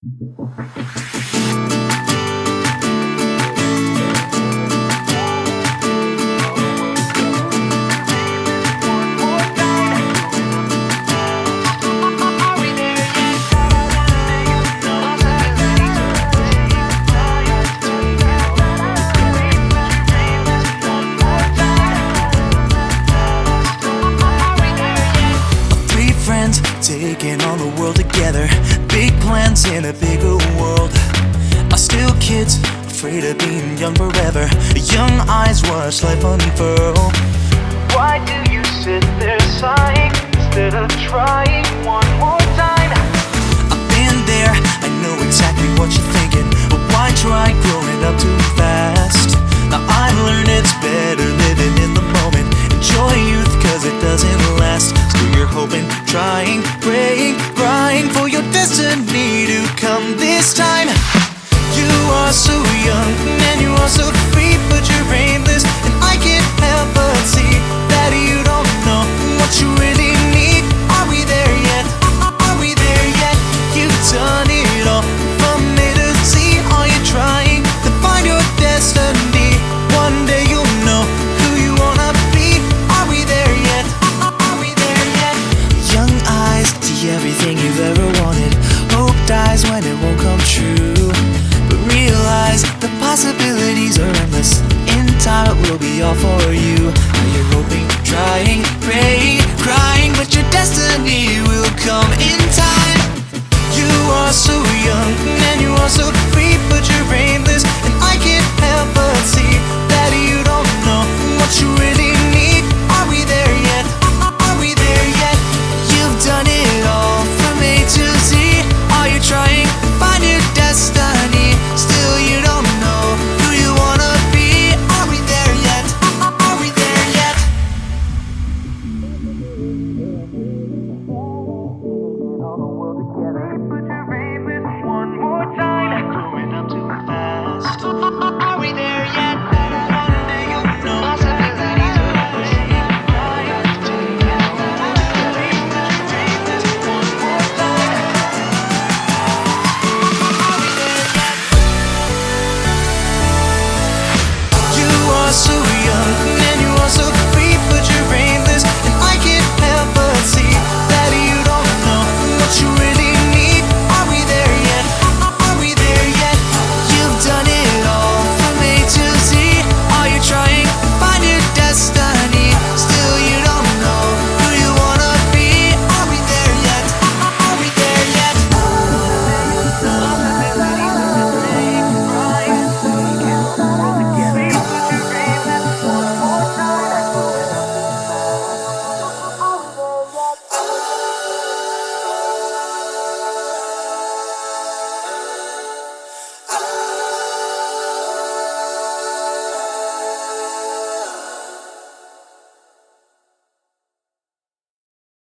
Taking on the world together, big plans in a bigger world. Are still kids, afraid of being young forever. Young eyes watch life unfurl. Why do you sit there sighing instead of trying one more time? I've been there, I know exactly what you're thinking. But why try growing up too fast? Now I've learned it's better living in the moment. Enjoy youth cause it doesn't last. Still you're hoping, trying, praying, crying for your destiny to come this time. You are so young and you are so free, but you're aimless, and I can't help but see that you don't know what you really need. Are we there yet? Are we there yet? You've done it all from A to Z. Are you trying to find your destiny? One day you'll know who you wanna be. Are we there yet? Are we there yet? Young eyes see everything you've ever wanted. Hope dies when it won't come true, but realize the possibilities are endless. In time it will be all for you. Now you're hoping, trying, praying, crying, but your destiny will come in time. You are so